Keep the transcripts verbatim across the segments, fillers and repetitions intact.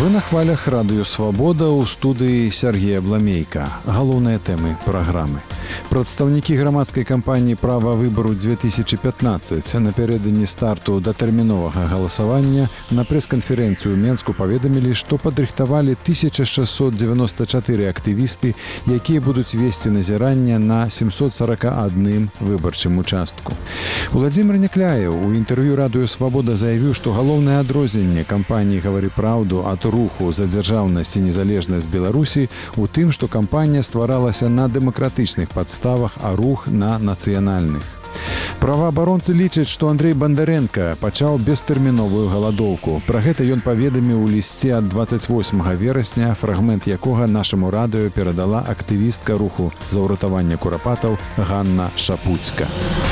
Вы на хвалях радыё «Свабода» ў студыі Сергея Бламейка. Галоўныя тэмы праграмы. Прадстаўнікі грамадскай кампаніі «Права выбару две тысячи пятнадцать» напярэдадні старту датэрміновага галасавання на прэс-канферэнцыю ў Менску паведамілі, што падрыхтавалі тысяча шэсцьсот дзевяноста чатыры актывісты, якія будуць весці назірання на семьсот сорок один выбарчым участку. Уладзімір Някляеў у інтэрв'ю радыё «Свабода» заявіў, што галоўнае адрозненне кампаніі «Гавары праўду» ад руху за дзяржаўнасць і незалежнасць Беларусі у тым, што кампанія стваралася на дэмакратычных падставах, а рух на нацыянальных. Праваабаронцы лічаць, што Андрэй Бандарэнка пачаў бестэрміновую галадоўку. Пра гэта ён паведаміў у лісце ад дваццаць восьмага верасня, фрагмент якога нашаму радыё перадала актывістка руху за ўратаванне курапатаў Ганна Шапуцька.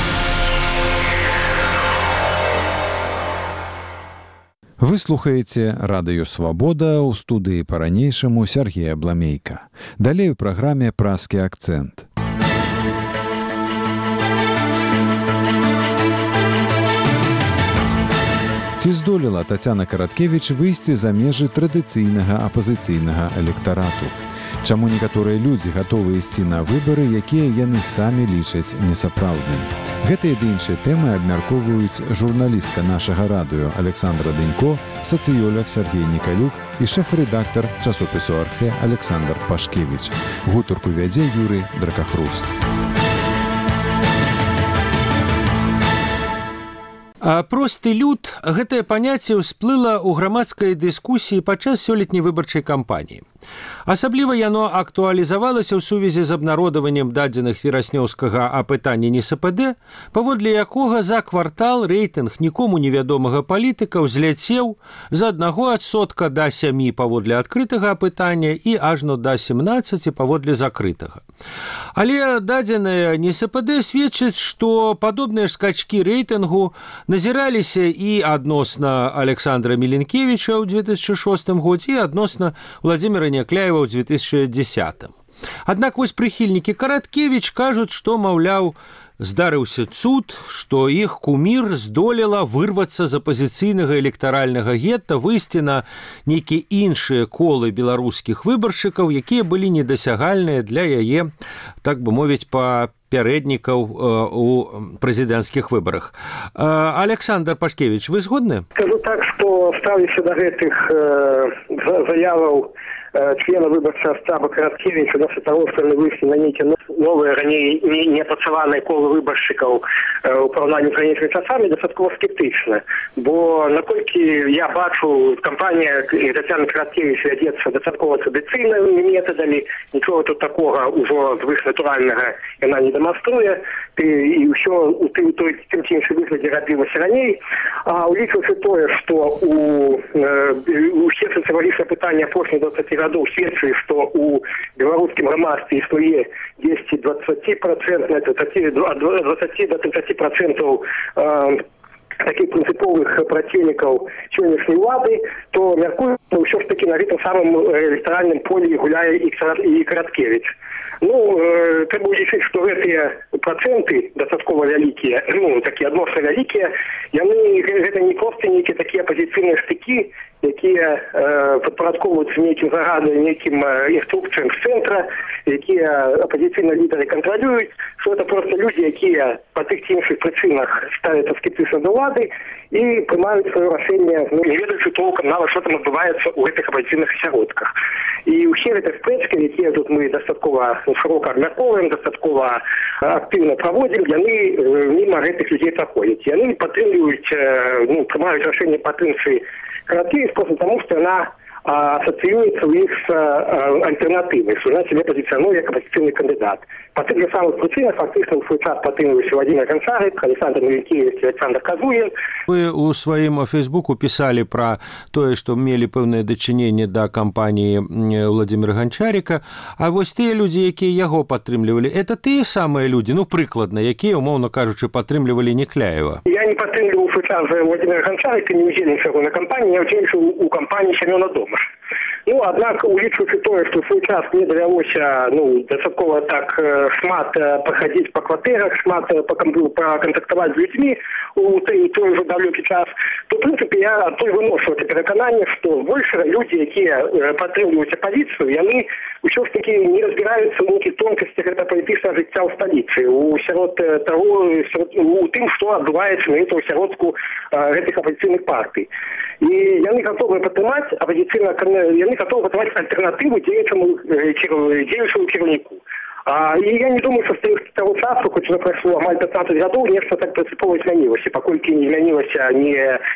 Вы слухаеце радыё «Свабода» ў студыі па-ранейшаму Сергея Бламейка. Далей у праграме «Празкі акцэнт». Ці здолела Тацяна Караткевіч выйсці за межы традыцыйнага апазіцыйнага электарату? Чаму некаторыя людзі гатовы ісці на выбары, якія яны самі лічаць несапраўднымі? Гэтыя ды іншыя тэмы абмяркоўваюць журналістка нашага радыё Александра Дынько, сацыёлог Сергей Нікалюк і шэф-рэдактар часопісу «Архэ» Александр Пашкевіч. Гутарку вядзе Юрый Дракахруст. А просты люд – гэтае паняцце ўсплыла ў грамадскай дыскусіі падчас сёлетняй выбарчай кампаніі. Асабліва яно актуалізавалася ў сувязі з абнародаваннем дадзеных вераснёўскага апытання эн эс пэ дэ, паводле якога за квартал рэйтынг нікому невядомага палітыка ўзляцеў з аднаго адсотка да сямі паводле адкрытага апытання і ажно да семнаццаці паводле закрытага. Але дадзеныя эн эс пэ дэ сведчаць, што падобныя скачкі рэйтынгу назіраліся і адносна Александра Міленкевіча ў две тысячи шостым годзе і адносна Владзіміра Някляева ў две тысячи дзесятым. Аднак вось прыхільнікі Караткевіч кажуць, што, маўляў, здарыўся цуд, што іх кумір здолела вырвацца з апазіцыйнага электаральнага гетта, выйсці на нейкія іншыя колы беларускіх выбаршчыкаў, якія былі недасягальныя для яе, так бы мовіць, па пярэднікаў у прэзідэнцкіх выбарах. Александр Пашкевіч, вы згодны? Скажу так, што ставлюся да гэтых э, заяваў члена выбарчага штаба Караткевіча досыць таго, што яны выйшлі на нейкія новыя раней не, не працаваныя колы выбаршчыкаў у параўнанні з ранейшымі часамі, дастаткова скептычна. Бо наколькі я бачу, кампанія Тацяны Караткевіч вядзецца дастаткова традыцыйнымі метадамі, нічога тут такога ўжо звышнатуральнага яна не дэманструе, і ўсё у тым той тым ці іншым выглядзе рабілася раней. А улічваючы тое, што у усе сацыялагічныя пытанні апошніх дваццаці гадоў сведчылі, што у беларускім грамадстве існуе дзесяць да дваццаці працэнтаў, ад дваццаці да трыццаці працэнтаў таких прынцыповых праціўнікаў сённяшняй улады, то мяркую, што ўсё ж такі на гэтым самым электаральным полі гуляе і Караткевіч. Ну, э, трэба ўлічыць, што гэтыя працэнты дастаткова вялікія, ну, такія адносна вялікія, яны гэта не проста нейкія такія апазіцыйныя штыкі, якія э, падпарадковваюцца нейкім загадам, нейкім э, інструкцыям з цэнтра, якія апазіцыйныя лідары кантралююць, што гэта проста людзі, якія па тых ці іншых прычынах ставяцца скептычна да ўлады і прымаюць сваё рашэнне, ну, не ведаючы толкам нават, што там адбываецца ў гэтых апазіцыйных асяродках. І ўсе гэтыя спрэчкі, якія тут мы дастаткова шырока абмяркоўваем, дастаткова актыўна праводзім, яны міма гэтых людзей праходзяць. Яны падтрымліваюць, ну, прымаюць рашэнне падтрымцы Караткевіч проста таму, што яна асацыюецца ў іх з альтэрнатывай, што яна сябе пазіцыянуе як апазіцыйны кандыдат. Па тых жа самых прычынах фактычна ў свой час падтрымліваюць Владзімір Ганчарык, Александр Міленкевіч і Александр Казулін. Вы у сваім фейсбуку пісалі пра тое, што мелі пэўнае дачыненне да кампаніі Владзіміра Ганчарыка, а вось тыя людзі, якія яго падтрымлівалі, это тыя самыя людзі, ну, прыкладна, якія, умоўна кажучы, падтрымлівалі Някляева? Я не падтрымліваў у свой час Владзіміра Ганчарыка, не ўдзельнічаў на кампаніі, я ўдзельнічаў у кампаніі Семёна Дома. Ну, аднак, улічваючы тое, што ў свой час мне давялося ну, дастаткова так шмат пахадзіць па кватэрах, шмат пакантактаваць з людзьмі у той, той же далёкі час, то, в прынцыпе, я адтуль выношу это перакананне, што больш людзі, якія падтрымліваюць апазіцыю, яны ўсё ж такі не разбіраюцца ў нейкіх тонкасцях гэта палітычнага жыцця ў сталіцы, у сярод таго, у тым, што адбываецца на гэту сяродку гэтых апазіцыйных партый. І яны гатовы падтрымаць апазіцыйна, яны гатовы падтрымаць альтэрнатыву дзеючаму дзеючаму кіраўніку. А, і я не думаю, што з таго часу, хоць уже прайшло амаль пятнадцать гадоў, нешта так прынцыпова змянілася, паколькі не змянілася не,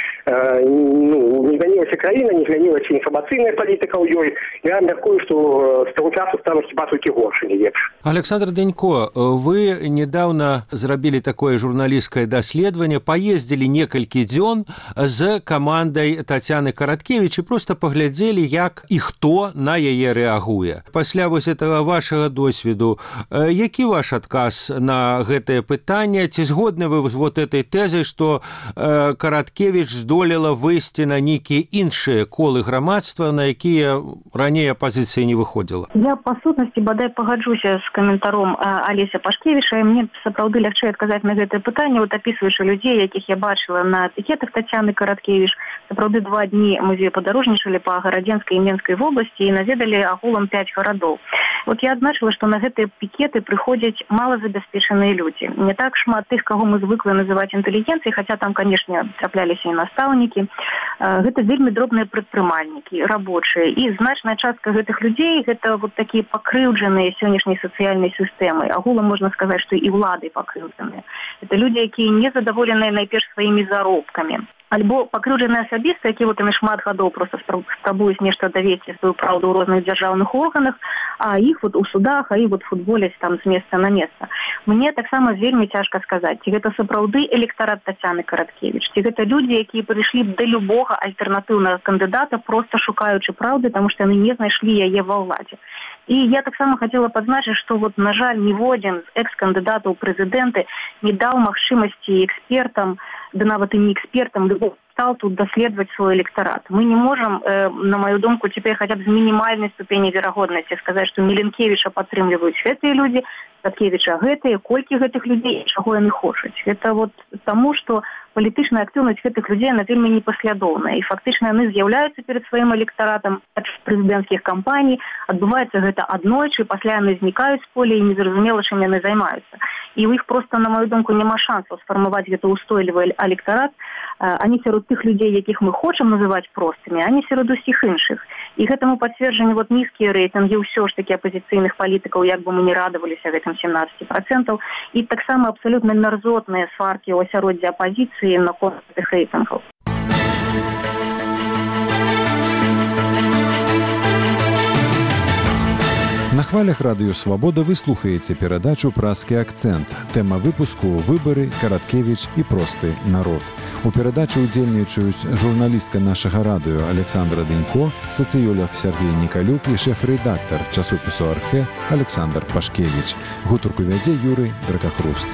ну, не змянілася краіна, не змянілася інфармацыйная палітыка ў ёй. Я мяркую, што з таго часу стала хіба толькі горш, не лепш. Александр Данько, вы недавно зрабілі такое журналісцкае даследаванне, паездзілі некалькі дзён з камандай Тацяны Караткевіч і проста паглядзелі, як і хто на яе рэагуе. Пасля вось этого вашага досведу, які ваш адказ на гэтае пытанне? Ці згодны вы з вот этой тэзай, што э, Караткевіч здолела выйсці на нейкія іншыя колы грамадства, на якія раней апазіцыя не выходзіла? Я па сутнасці бадай пагаджуся з каментаром Алеся Пашкевіча, і мне сапраўды лягчэй адказаць на гэтае пытанне, вот апісваючы людзей, якіх я бачыла на этыкетах Тацяны Караткевіч. Сапраўды два дні музею падарожнічалі па Гарадзенскай і Менскай вобласці і наведалі агулам пяць гарадоў. Вот я адзначыла, што на гэтыя пікеты прыходзяць малазабяспечаныя людзі. Не так шмат тых, каго мы звыклі называць інтэлігенцыяй, хаця там, канешне, трапляліся і настаўнікі. Гэта вельмі дробныя прадпрымальнікі, рабочыя. І значная частка гэтых людзей гэта вот такія пакрыўджаныя сённяшняй сацыяльнай сістэмай. Агулам можна сказаць, што і ўладай пакрыўджаныя. Это людзі, якія не задаволеныя найперш сваімі заробкамі. Альбо пакрыўджаныя асабіста, які вот імі шмат гадоў просто спрабуюць нешта давесці сваю праўду ў розных дзяржаўных органах, а іх вот у судах, а іх вот футболяць там з месца на месца. Мне таксама вельмі цяжка сказаць, ці гэта сапраўды электарат Тацяны Караткевіч, ці гэта людзі, якія прыйшлі да любога альтэрнатыўнага кандыдата, проста шукаючы праўды, таму што яны не знайшлі яе ва ўладзе. І я таксама хацела падзначыць, што вот, на жаль, ніводзін з экс-кандыдатаў прэзідэнты не даў магчымасці экспертам, да нават і не экспертам, стал тут даследаваць свой электарат. Мы не можам, э, на маю думку, цяпер хаця б з мінімальнай ступені верагоднасці сказаць, што Міленкевіча падтрымліваюць гэтыя людзі, Караткевіча гэтыя, колькі гэтых людзей, чаго яны хочуць. Гэта вот таму, што палітычная актыўнасць гэтых людзей, она вельмі непаслядоўная. І фактычна яны з'яўляюцца перад сваім электаратам прэзідэнцкіх кампаній, адбываецца гэта аднойчы, пасля яны знікаюць з поля і незразумела, чым яны займаюцца. І ў іх проста, на маю думку, няма шансаў сфармаваць гэта ўстойлівы электарат, ані сярод тых людзей, якіх мы хочам называць простымі, ані сярод усіх іншых. І гэтаму пацверджанню вот нізкія рэйтынгі ўсё ж такі апазіцыйных палітыкаў, як бы мы не радаваліся гэтым семнадцать процентов, і таксама абсалютна мярзотныя сваркі ў асяроддзі апазіцыі наконт гэтых рэйтынгаў. На хвалях радыё «Свабода» вы слухаеце перадачу «Празкі акцэнт». Тэма выпуску «Выбары, Караткевіч і просты народ». У перадачы ўдзельнічаюць журналістка нашага радыё Александра Данько, сацыёлог Сергей Нікалюк і шэф-рэдактар часопісу «Архэ» Александр Пашкевіч. Гутарку вядзе Юрый Дракахруст.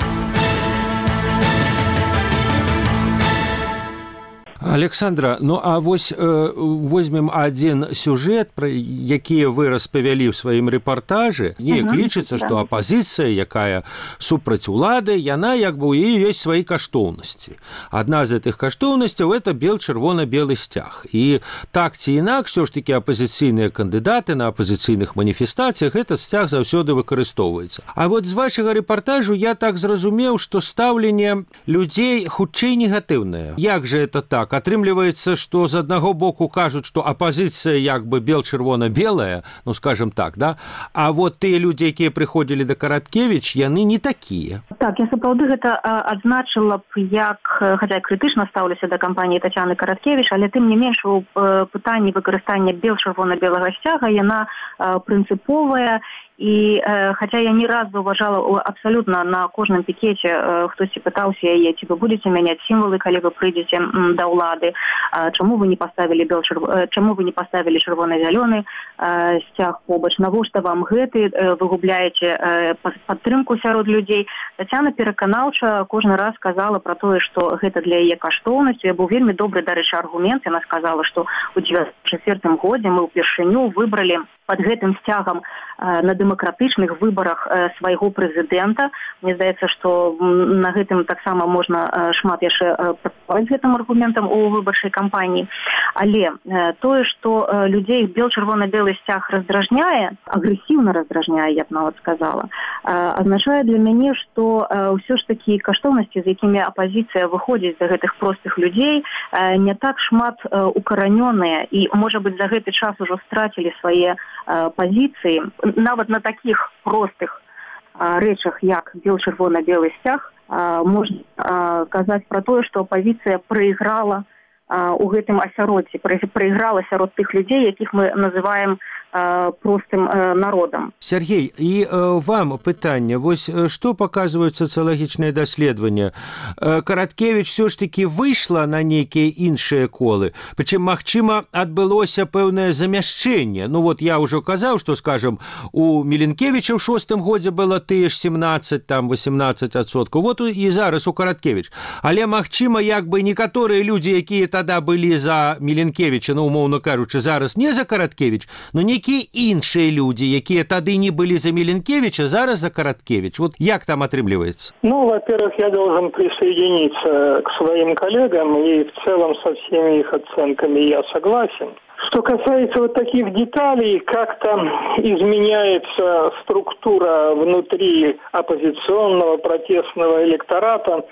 Александра, ну а вось э, возьмем адзін сюжэт, пра які вы распавялі ў сваім рэпартажы. Неяк uh-huh, лічыцца, да. што апазіцыя, якая супраць улады, яна як бы ў яе ёсць свае каштоўнасці. Адна з гэтых каштоўнасцяў это бел-чырвона-белы сцяг. І так ці інакш, ўсё ж такі апазіцыйныя кандыдаты на апазіцыйных маніфестацыях этот сцяг заўсёды выкарыстоўваецца. А вот з вашага рэпартажу я так зразумеў, што стаўленне людзей хутчэй негатыўнае. Як же это так? Атрымліваецца, што з аднаго боку кажуць, што апазіцыя як бы бел-чырвона-белая, ну, скажем так, да? А вот тыя людзі, якія прыходзілі да Караткевіч, яны не такія. Так, я сапраўды гэта адзначыла б, як, хаця крытычна стаўлюся да кампаніі Тацяны Караткевіч, але тым не менш у пытанні выкарыстання бел-чырвона-белага сцяга яна прынцыповая. І э, хаця я не раз заўважала абсалютна на кожным пікеце э, хтосьці пытаўся яе, ці вы будете мяняць сімвалы, калі вы прыйдзеце м, да ўлады, э, чаму вы не паставілі бел чырв... э, чаму вы не паставілі чырвона-зялёны э, сцяг побач, навошта вам гэты, э, вы губляеце э, падтрымку сярод людзей. Тацяна пераканаўча кожны раз сказала пра тое, што гэта для яе каштоўнасцю. Я быў вельмі добры, дарэчы, аргумент. Яна сказала, што ў дзевяносто четвёртым годзе мы ўпершыню выбралі под гэтым сцягам э, на дэмакратычных выбарах э, свайго прэзідэнта. Мне здаецца, што на гэтым таксама можна э, шмат яшчэ э, працаваць гэтым аргументам у выбарчай кампаніі. Але э, тое, што э, людзей бел-чырвона-белы сцяг раздражняе, агрэсіўна раздражняе, я б нават сказала, э, азначае для мяне, што э, ўсё ж такі каштоўнасці, з якімі апазіцыя выходзіць да гэтых простых людзей, э, не так шмат э, укаранёныя і, можа быць, за гэты час ужо страцілі свае пазіцыі. Нават на такіх простых рэчах, як бел-чырвона-белы сцяг, можна казаць пра тое, што апазіцыя прайграла у гэтым асяроддзі, прайграла сярод тых людзей, якіх мы называем простым народам. Сергей, і вам пытанне. Вось што паказваюць сацыялагічныя даследаванні? Караткевіч все ж таки выйшла на нейкія іншыя колы, прычым, магчыма, адбылося пэўнае замяшчэнне. Ну вот я ўжо казаў, што, скажем, у Міленкевіча ў шостым годзе было тыя ж семнадцать, там восемнадцать адсоткаў. Вот і зараз у Караткевіч. Але, магчыма, як бы некаторыя людзі, якія тада былі за Міленкевіча, ну, умоўна кажучы, зараз не за Караткевіч, но не якія іншыя людзі, якія тады не былі за Міленкевича, зараз за Караткевич. Вот як там отрымливается? Ну, во-первых, я должен присоединиться к своим коллегам, и в целом со всеми их оценками я согласен. Что касается вот таких деталей, как там изменяется структура внутри оппозиционного протестного электората,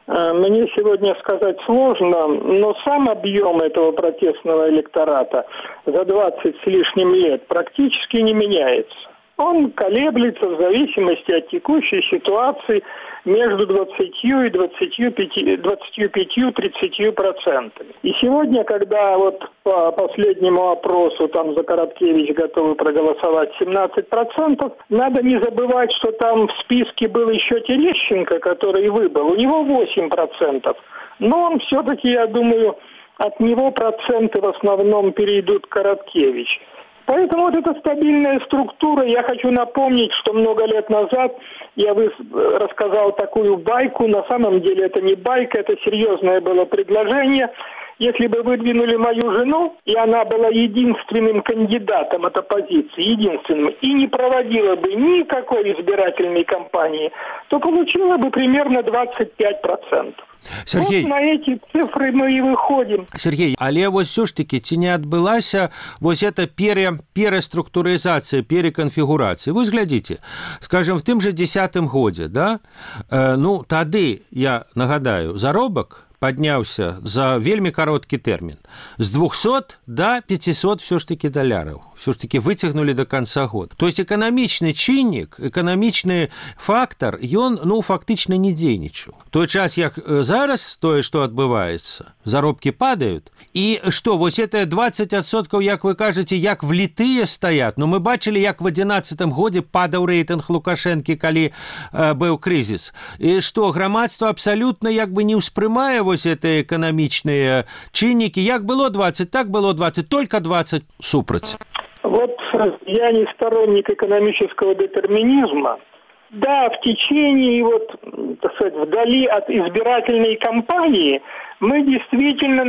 мне сегодня сказать сложно, но сам объем этого протестного электората за двадцать с лишним лет практически не меняется. Он колеблется в зависимости от текущей ситуации между двадцатью и двадцатью пятью тридцатью процентами. И сегодня, когда вот по последнему опросу там за Короткевич готовы проголосовать семнадцать процентов, надо не забывать, что там в списке был еще Терещенко, который выбыл. У него восемь процентов. Но он все-таки, я думаю, от него проценты в основном перейдут к Короткевичу. Поэтому вот эта стабильная структура, я хочу напомнить, что много лет назад я рассказал такую байку, на самом деле это не байка, это серьезное было предложение. Если бы выдвинули мою жену, и она была единственным кандидатом от оппозиции, единственным, и не проводила бы никакой избирательной кампании, то получила бы примерно двадцать пять процентов. Сергей, вот на эти цифры мы и выходим. Сергей, але вось все ж таки ці не адбылася вось эта пере, переструктуризация, переконфигурация? Вы глядите, скажем, в тым же десятым годзе, да, э, ну, тады, я нагадаю, заробак падняўся за вельмі кароткі тэрмін. З двухсот до пятисот все ж таки даляраў. Все ж таки выцягнули до конца года. То есть эканамічны чыннік, эканамічны фактор, ён, ну, фактычна не дзейнічаў. Той час, як зараз, тое, што адбываецца, заробкі падаюць. І што, вось это двадцать адсоткаў, як вы кажаце, як влітыя стаят. Ну, мы бачылі, як в адзінаццатым годзе падаў рэйтынг Лукашэнкі, калі э, быў крызіс. І што, грамадства абсалютна як бы не ўспрымае вось это эканамічныя чыннікі. Як было двадцать, так было двадцать, только двадцать супраць. Вот я не сторонник экономического детерминизма. Да, в течение, вот, так сказать, вдали от избирательной кампании мы действительно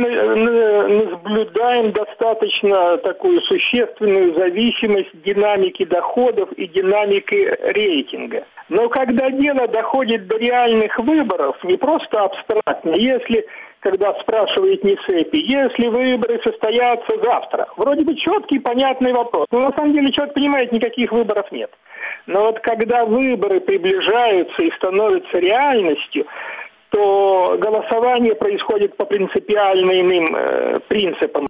наблюдаем достаточно такую существенную зависимость динамики доходов и динамики рейтинга. Но когда дело доходит до реальных выборов, не просто абстрактно, если, когда спрашивает НИСЭПИ, если выборы состоятся завтра, вроде бы четкий, понятный вопрос. Но на самом деле, человек понимает, никаких выборов нет. Но вот когда выборы приближаются и становятся реальностью, то голосование происходит по принципиально иным э, принципам.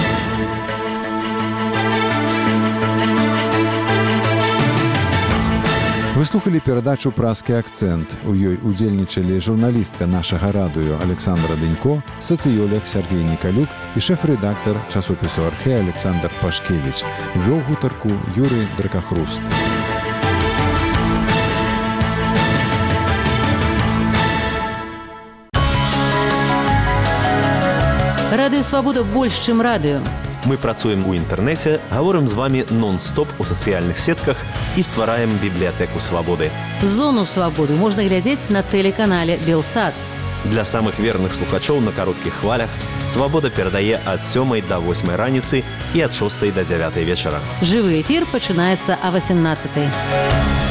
Вы слухали перадачу «Празкі акцэнт». У ёй удзельнічалі журналістка нашага радыё Александра Дынько, сацыёлог Сергей Николюк і шэф-рэдактар часопісу «Архэ» Александр Пашкевич. Вёў гутарку Юрый Дракахруст. Радыё Свабода больш, чым радыё. Мы працуем у інтэрнэце, гаворым з вамі нон-стоп у сацыяльных сетках і ствараем бібліятэку свабоды. Зону свабоды можна глядзець на тэлеканале Белсат. Для самых верных слухачоў на кароткіх хвалях Свабода перадае ад сёмай да восьмай раніцы і ад шостай да дзявятай вечара. Жывы эфір пачынаецца а васемнаццатай.